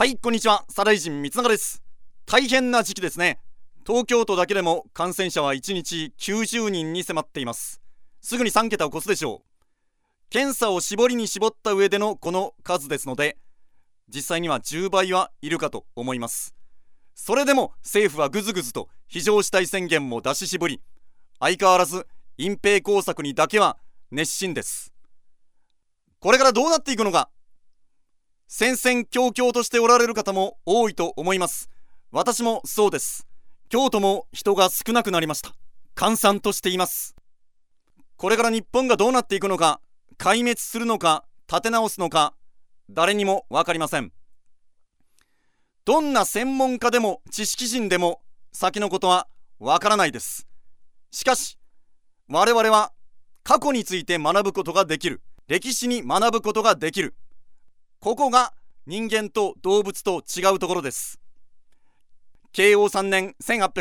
はい、こんにちは。左大臣光永です。大変な時期ですね。東京都だけでも感染者は1日90人に迫っています。すぐに3桁を越すでしょう。検査を絞りに絞った上でのこの数ですので、実際には10倍はいるかと思います。それでも政府はぐずぐずと非常事態宣言も出し絞り、相変わらず隠蔽工作にだけは熱心です。これからどうなっていくのか、戦々恐々としておられる方も多いと思います。私もそうです。京都も人が少なくなりました。閑散としています。これから日本がどうなっていくのか、壊滅するのか立て直すのか、誰にも分かりません。どんな専門家でも知識人でも先のことは分からないです。しかし我々は過去について学ぶことができる。歴史に学ぶことができる。ここが人間と動物と違うところです。慶応3年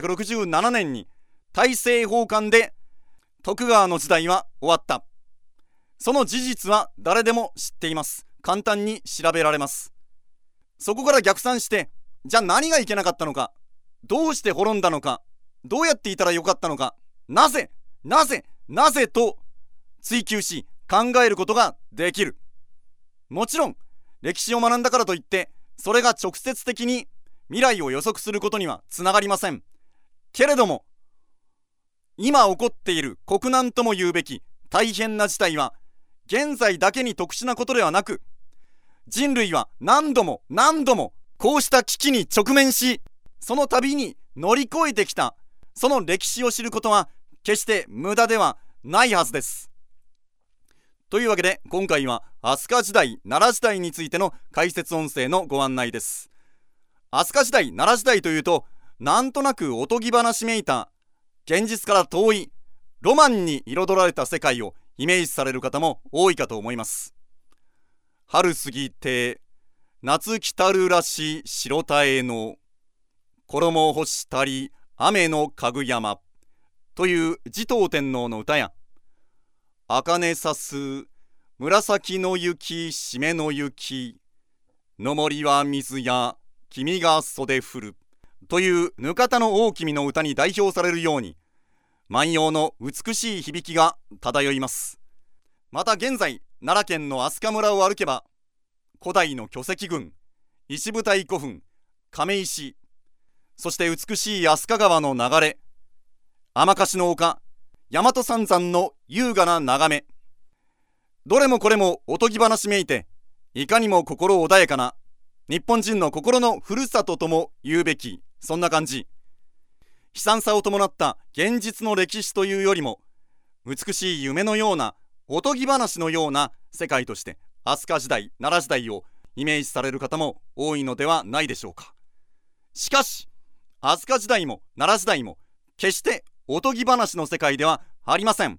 1867年に大政奉還で徳川の時代は終わった。その事実は誰でも知っています。簡単に調べられます。そこから逆算して、じゃあ何がいけなかったのか、どうして滅んだのか、どうやっていたらよかったのか、なぜと追求し考えることができる。もちろん歴史を学んだからといってそれが直接的に未来を予測することにはつながりません。けれども今起こっている国難とも言うべき大変な事態は現在だけに特殊なことではなく、人類は何度もこうした危機に直面し、その度に乗り越えてきた、その歴史を知ることは決して無駄ではないはずです。というわけで今回は飛鳥時代奈良時代についての解説音声のご案内です。飛鳥時代奈良時代というと、なんとなくおとぎ話めいた現実から遠いロマンに彩られた世界をイメージされる方も多いかと思います。春過ぎて夏来たるらし白田への衣を干したり雨のかぐ山という持統天皇の歌や、茜さす紫の雪しめの雪の森は水や君が袖降るというぬかたの大君の歌に代表されるように、万葉の美しい響きが漂います。また現在奈良県の飛鳥村を歩けば、古代の巨石群、石舞台古墳、亀石、そして美しい飛鳥川の流れ、天橋の丘、大和三山の優雅な眺め、どれもこれもおとぎ話めいて、いかにも心穏やかな日本人の心のふるさととも言うべき、そんな感じ。悲惨さを伴った現実の歴史というよりも、美しい夢のようなおとぎ話のような世界として飛鳥時代奈良時代をイメージされる方も多いのではないでしょうか。しかし飛鳥時代も奈良時代も決しておとぎ話の世界ではありません。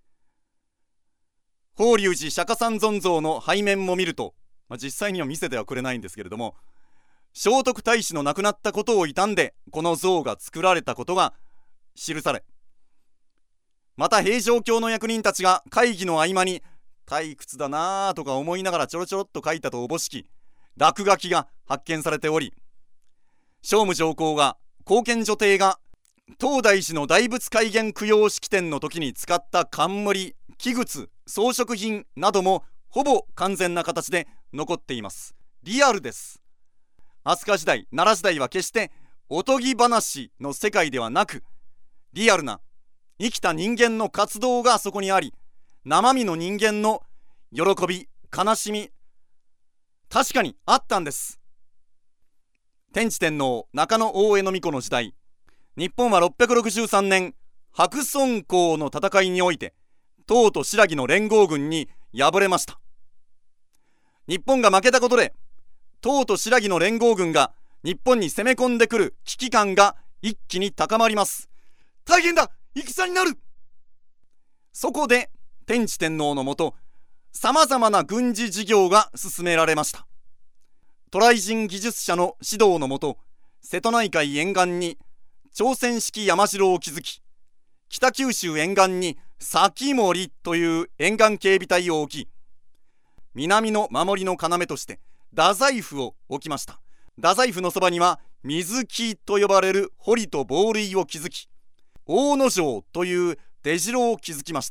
法隆寺釈迦三尊像の背面も見ると、実際には見せてはくれないんですけれども、聖徳太子の亡くなったことを悼んでこの像が作られたことが記され、また平城京の役人たちが会議の合間に退屈だなぁとか思いながらちょろちょろっと書いたとおぼしき落書きが発見されており、聖武上皇が貢献所廷が東大寺の大仏開眼供養式典の時に使った冠、器物、装飾品などもほぼ完全な形で残っています。リアルです。飛鳥時代奈良時代は決しておとぎ話の世界ではなく、リアルな生きた人間の活動がそこにあり、生身の人間の喜び悲しみ、確かにあったんです。天智天皇中野大江皇子の時代、日本は663年白村江の戦いにおいて唐と新羅の連合軍に敗れました。日本が負けたことで唐と新羅の連合軍が日本に攻め込んでくる危機感が一気に高まります。大変だ、戦になる。そこで天智天皇のもと、さまざまな軍事事業が進められました。渡来人技術者の指導のもと、瀬戸内海沿岸に朝鮮式山城を築き、北九州沿岸に先森という沿岸警備隊を置き、南の守りの要として太宰府を置きました。 太宰府のそばには水木と呼ばれる堀と防塁を築き、大野城という出城を築きました。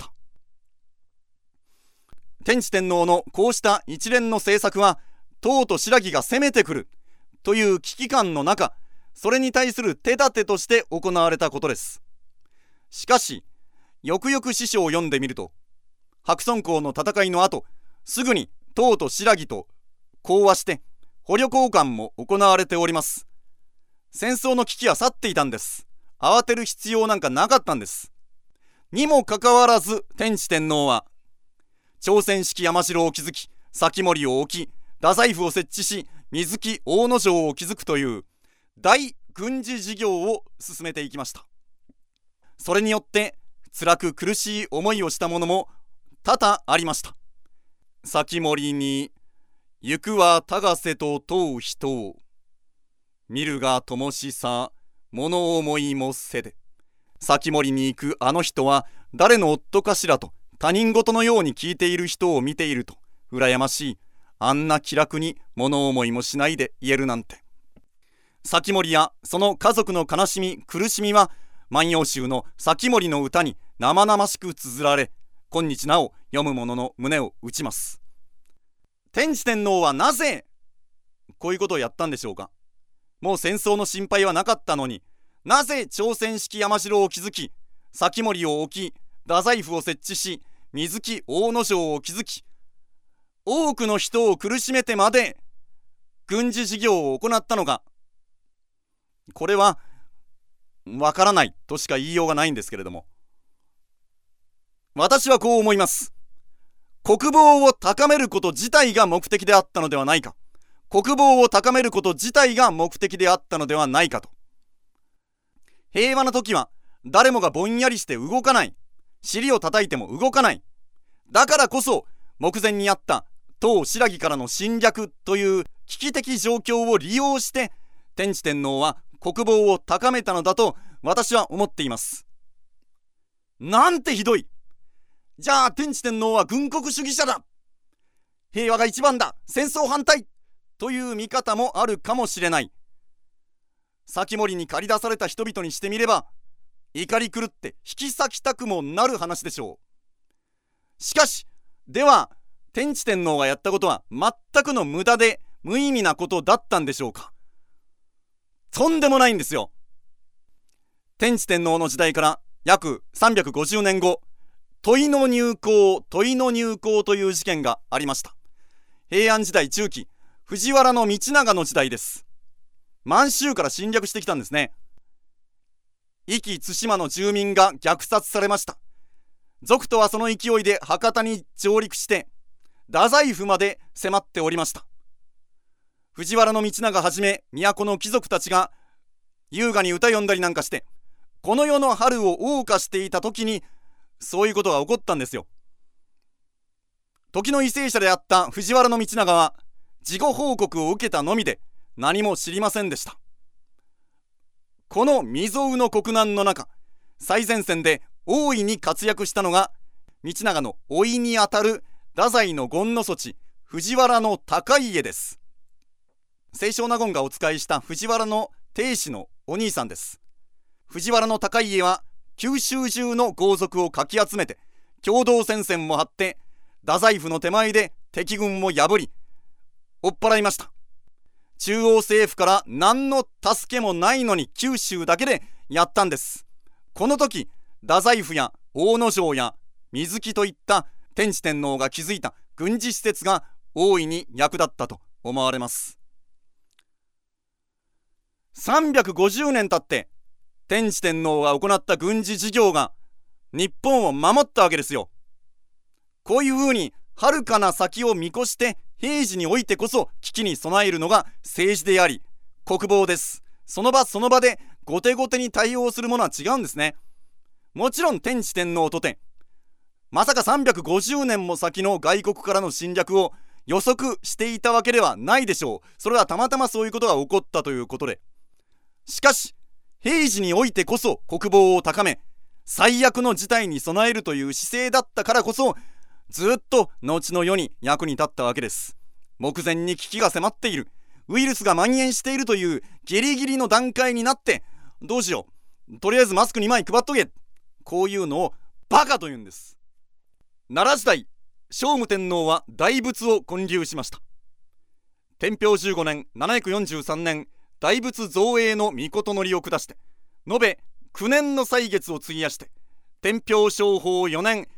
天智天皇のこうした一連の政策は、唐と新羅が攻めてくるという危機感の中、それに対する手立てとして行われたことです。しかし、よくよく史書を読んでみると、白村江の戦いの後、すぐに唐と新羅と講和して捕虜交換も行われております。戦争の危機は去っていたんです。慌てる必要なんかなかったんです。にもかかわらず、天智天皇は朝鮮式山城を築き、先森を置き、太宰府を設置し、水木大野城を築くという大軍事事業を進めていきました。それによって辛く苦しい思いをしたものも多々ありました。先森に行くは高瀬と問う人を、見るが灯しさ物思いもせで、先森に行くあの人は誰の夫かしらと他人事のように聞いている人を見ていると羨ましい。あんな気楽に物思いもしないで言えるなんて。先森やその家族の悲しみ苦しみは、万葉集の先森の歌に生々しく綴られ、今日なお読む者の胸を打ちます。天智天皇はなぜこういうことをやったんでしょうか。もう戦争の心配はなかったのに、なぜ朝鮮式山城を築き、先森を置き、太宰府を設置し、水木大野城を築き、多くの人を苦しめてまで軍事事業を行ったのか。これはわからないとしか言いようがないんですけれども、私はこう思います。国防を高めること自体が目的であったのではないか。国防を高めること自体が目的であったのではないかと。平和な時は誰もがぼんやりして動かない。尻を叩いても動かない。だからこそ目前にあった唐新羅からの侵略という危機的状況を利用して、天智天皇は国防を高めたのだと私は思っています。なんてひどい。じゃあ天智天皇は軍国主義者だ、平和が一番だ、戦争反対という見方もあるかもしれない。先森に駆り出された人々にしてみれば、怒り狂って引き裂きたくもなる話でしょう。しかし、では天智天皇がやったことは全くの無駄で無意味なことだったんでしょうか。とんでもないんですよ。天智天皇の時代から約350年後、問いの入港という事件がありました。平安時代中期、藤原道長の時代です。満州から侵略してきたんですね。壱岐対馬の住民が虐殺されました。賊とはその勢いで博多に上陸して太宰府まで迫っておりました。藤原道長はじめ都の貴族たちが優雅に歌詠んだりなんかして、この世の春を謳歌していた時にそういうことが起こったんですよ。時の為政者であった藤原道長は事後報告を受けたのみで何も知りませんでした。この未曾有の国難の中、最前線で大いに活躍したのが道長の甥にあたる太宰の権の祖父藤原高家です。清少納言がお仕えした藤原定子のお兄さんです。藤原高家は九州中の豪族をかき集めて共同戦線も張って太宰府の手前で敵軍を破り追っ払いました。中央政府から何の助けもないのに九州だけでやったんです。この時太宰府や大野城や水木といった天智天皇が築いた軍事施設が大いに役立ったと思われます。350年経って天智天皇が行った軍事事業が日本を守ったわけですよ。こういうふうに遥かな先を見越して平時においてこそ危機に備えるのが政治であり国防です。その場その場で後手後手に対応するものは違うんですね。もちろん天智天皇とてまさか350年も先の外国からの侵略を予測していたわけではないでしょう。それはたまたまそういうことが起こったということで、しかし平時においてこそ国防を高め最悪の事態に備えるという姿勢だったからこそ、ずっと後の世に役に立ったわけです。目前に危機が迫っている、 ウイルスが蔓延しているというギリギリの段階になって、どうしよう、とりあえずマスク2枚配っとけ、こういうのをバカというんです。奈良時代、聖武天皇は大仏を建立しました。天平15年743年、大仏造営の命のりを下して、延べ9年の歳月を費やして、天平正法4年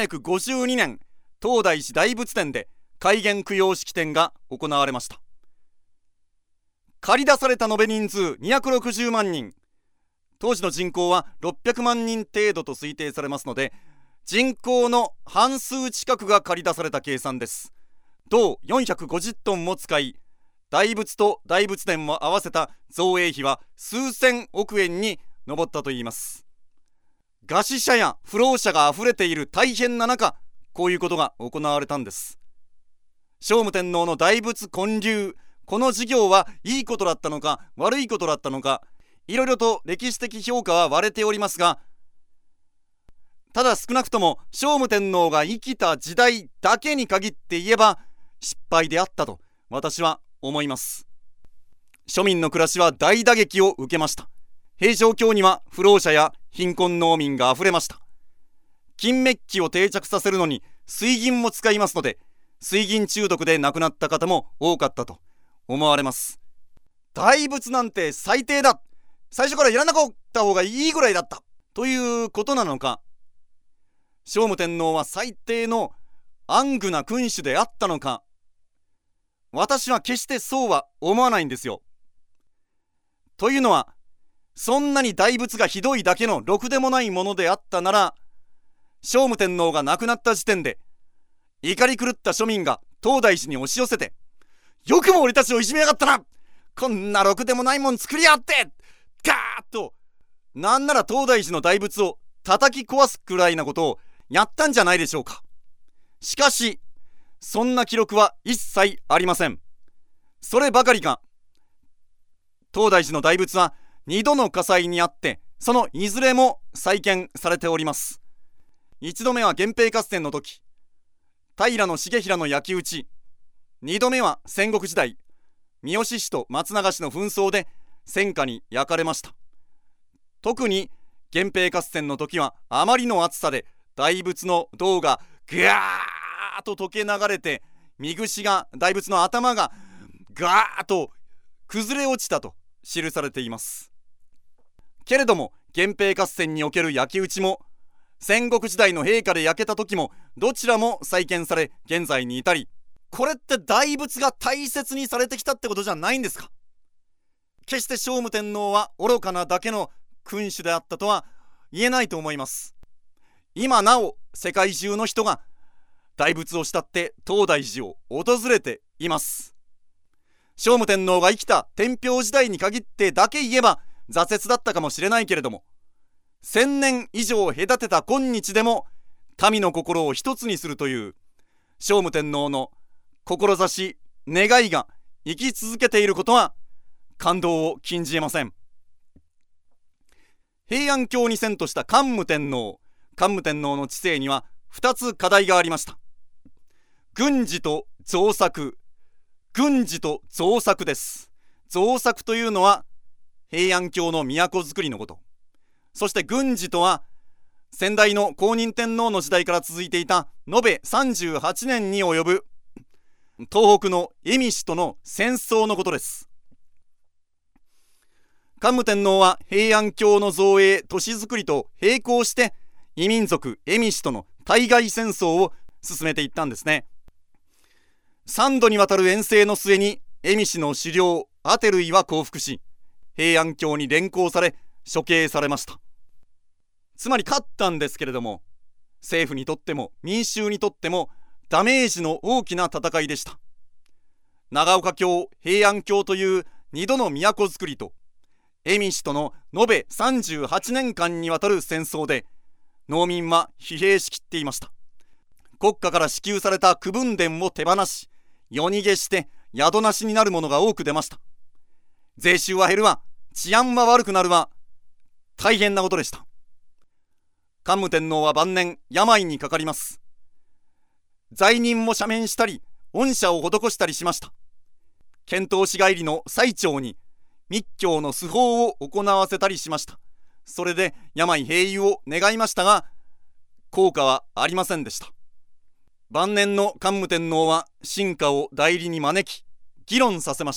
752年、東大寺大仏殿で開元供養式典が行われました。借り出された延べ人数260万人、当時の人口は600万人程度と推定されますので、人口の半数近くが借り出された計算です。銅450トンも使い、大仏と大仏殿も合わせた造営費は数千億円に上ったといいます。餓死者や不老者があふれている大変な中、こういうことが行われたんです。聖武天皇の大仏建立、この事業はいいことだったのか悪いことだったのか、いろいろと歴史的評価は割れておりますが、ただ少なくとも聖武天皇が生きた時代だけに限って言えば失敗であったと私は思います。庶民の暮らしは大打撃を受けました。平城京には不老者や貧困農民があふれました。金メッキを定着させるのに水銀も使いますので、水銀中毒で亡くなった方も多かったと思われます。大仏なんて最低だ、最初からやらなかった方がいいぐらいだったということなのか、聖武天皇は最低の暗愚な君主であったのか、私は決してそうは思わないんですよ。というのは、そんなに大仏がひどいだけのろくでもないものであったなら、聖武天皇が亡くなった時点で怒り狂った庶民が東大寺に押し寄せて、よくも俺たちをいじめやがったな、こんなろくでもないもん作りやがって、ガーッと、なんなら東大寺の大仏を叩き壊すくらいなことをやったんじゃないでしょうか。しかしそんな記録は一切ありません。そればかりか、東大寺の大仏は2度の火災にあって、そのいずれも再建されております。1度目は源平合戦の時、平重衡の焼き討ち、2度目は戦国時代、三好氏と松永氏の紛争で戦火に焼かれました。特に源平合戦の時はあまりの暑さで大仏の銅がぐわーっと溶け流れて、身櫛が、大仏の頭がガーッと崩れ落ちたと記されています。けれども源平合戦における焼き討ちも戦国時代の陛下で焼けた時も、どちらも再建され現在に至り、これって大仏が大切にされてきたってことじゃないんですか。決して聖武天皇は愚かなだけの君主であったとは言えないと思います。今なお世界中の人が大仏を慕って東大寺を訪れています。聖武天皇が生きた天平時代に限ってだけ言えば挫折だったかもしれないけれども、1000年以上隔てた今日でも民の心を一つにするという聖武天皇の志、願いが生き続けていることは感動を禁じえません。平安京に遷都した桓武天皇の治世には2つ課題がありました。軍事と造作、軍事と造作です。造作というのは平安京の都づくりのこと、そして軍事とは先代の弘仁天皇の時代から続いていた延べ38年に及ぶ東北の蝦夷氏との戦争のことです。桓武天皇は平安京の造営、都市づくりと並行して異民族蝦夷氏との対外戦争を進めていったんですね。3度にわたる遠征の末に蝦夷氏の首領アテルイは降伏し、平安京に連行され処刑されました。つまり勝ったんですけれども、政府にとっても民衆にとってもダメージの大きな戦いでした。長岡京、平安京という2度の都づくりと蝦夷氏との延べ38年間にわたる戦争で農民は疲弊しきっていました。国家から支給された区分田を手放し、夜逃げして宿なしになるものが多く出ました。税収は減るわ、治安は悪くなるわ、大変なことでした。桓武天皇は晩年病にかかります。罪人も赦免したり恩赦を施したりしました。 遣唐使帰りの最澄に密教の施法を行わせたりしました。それで病平癒を願いましたが、効果はありませんでした。晩年の桓武天皇は臣下を代理に招き議論させました。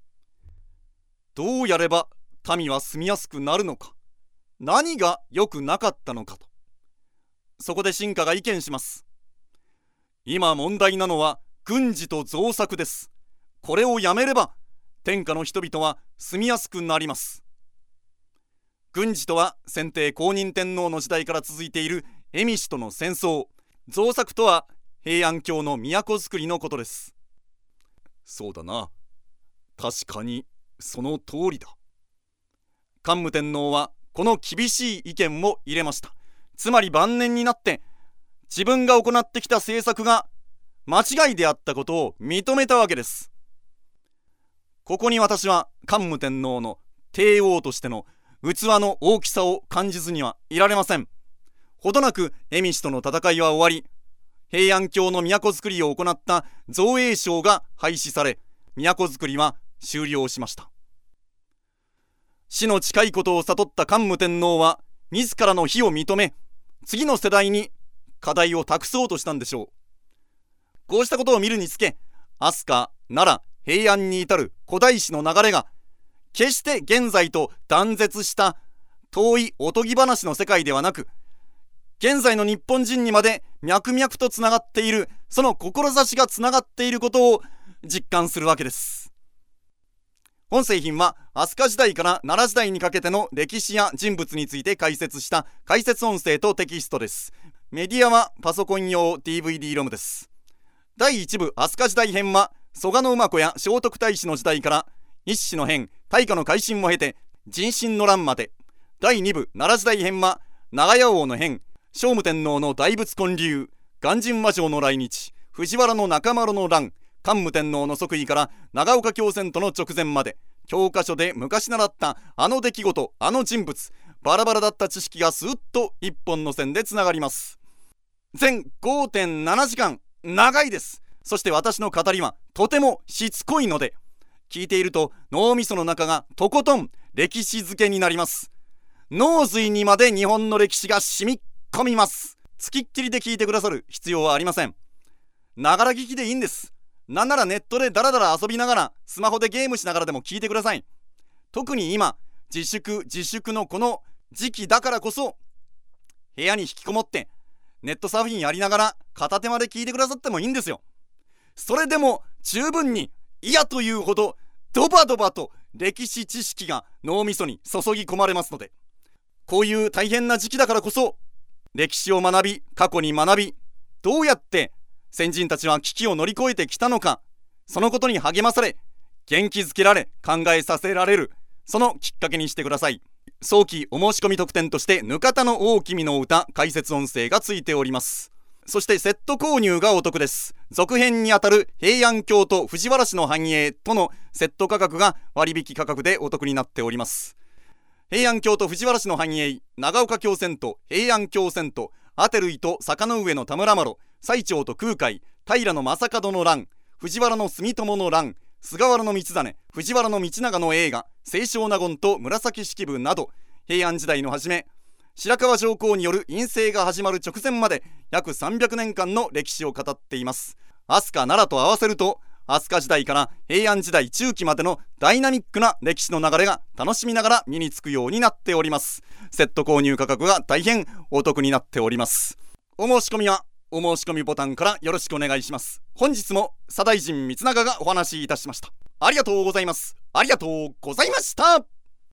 どうやれば民は住みやすくなるのか、何が良くなかったのかと。そこで臣下が意見します。今問題なのは軍事と造作です。これをやめれば天下の人々は住みやすくなります。軍事とは先帝公認天皇の時代から続いている蝦夷との戦争、造作とは平安京の都づくりのことです。そうだな、確かにその通りだ。桓武天皇はこの厳しい意見を入れました。つまり晩年になって自分が行ってきた政策が間違いであったことを認めたわけです。ここに私は桓武天皇の帝王としての器の大きさを感じずにはいられません。ほどなく蝦夷との戦いは終わり、平安京の都づくりを行った造営省が廃止され、都づくりは終了しました。死の近いことを悟った桓武天皇は自らの非を認め、次の世代に課題を託そうとしたんでしょう。こうしたことを見るにつけ、飛鳥、奈良、平安に至る古代史の流れが決して現在と断絶した遠いおとぎ話の世界ではなく、現在の日本人にまで脈々とつながっている、その志がつながっていることを実感するわけです。本製品は飛鳥時代から奈良時代にかけての歴史や人物について解説した解説音声とテキストです。メディアはパソコン用 DVD ロムです。第1部飛鳥時代編は蘇我馬子や聖徳太子の時代から一子の変、大化の改新を経て人心の乱まで。第2部奈良時代編は長屋王の変、聖武天皇の大仏建立、鑑真和上の来日、藤原の中丸の乱、桓武天皇の即位から長岡京遷都の直前まで、教科書で昔習ったあの出来事、あの人物、バラバラだった知識がスーッと一本の線でつながります。全 5.7 時間、長いです。そして私の語りはとてもしつこいので、聞いていると脳みその中がとことん歴史漬けになります。脳髄にまで日本の歴史が染み込みます。つきっきりで聞いてくださる必要はありません。ながら聞きでいいんです。なんならネットでダラダラ遊びながら、スマホでゲームしながらでも聞いてください。特に今自粛のこの時期だからこそ、部屋に引きこもってネットサーフィンやりながら片手まで聞いてくださってもいいんですよ。それでも十分に嫌というほどドバドバと歴史知識が脳みそに注ぎ込まれますので、こういう大変な時期だからこそ歴史を学び、過去に学び、どうやって先人たちは危機を乗り越えてきたのか、そのことに励まされ、元気づけられ、考えさせられる、そのきっかけにしてください。早期お申し込み特典としてぬかたの大君の歌解説音声がついております。そしてセット購入がお得です。続編にあたる平安京と藤原氏の繁栄とのセット価格が割引価格でお得になっております。平安京と藤原氏の繁栄、長岡京遷都、平安京遷都、アテルイと坂の上の田村麻呂、最澄と空海、平の正門の乱、藤原の住友の乱、菅原道真、藤原道長の映画、清少納言と紫式部など、平安時代の初め、白河上皇による院政が始まる直前まで約300年間の歴史を語っています。飛鳥奈良と合わせると、飛鳥時代から平安時代中期までのダイナミックな歴史の流れが楽しみながら身につくようになっております。セット購入価格が大変お得になっております。お申し込みはお申し込みボタンからよろしくお願いします。本日も左大臣光長がお話しいたしました。ありがとうございます。ありがとうございました。